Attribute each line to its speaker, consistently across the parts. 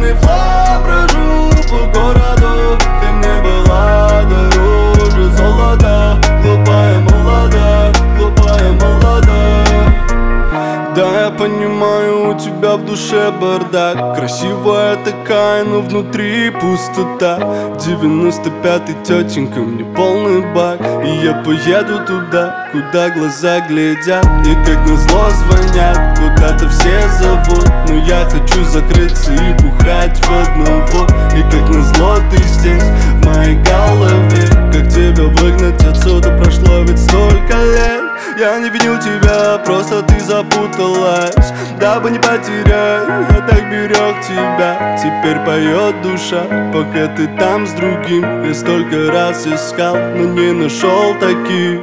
Speaker 1: Убранный флаг брожу по городу. Ты мне была дороже золота. Глупая молода, глупая молода. Да, я понимаю, у тебя в душе бардак. Красивая такая, но внутри пустота. 95-й, тетенька, мне полный бак. И я поеду туда, куда глаза глядят. И как назло звонят, куда-то все зовут. Но я хочу закрыться и бухать в одного. И как назло ты здесь, в моей голове. Как тебя выгнать отсюда, прошло ведь столько лет. Я не виню тебя, просто ты запуталась. Дабы не потерять, я так берег тебя. Теперь поет душа, пока ты там с другим. Я столько раз искал, но не нашел таких.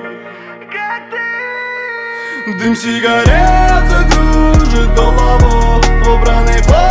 Speaker 1: Дым сигарет закружит голову. Убранный флаг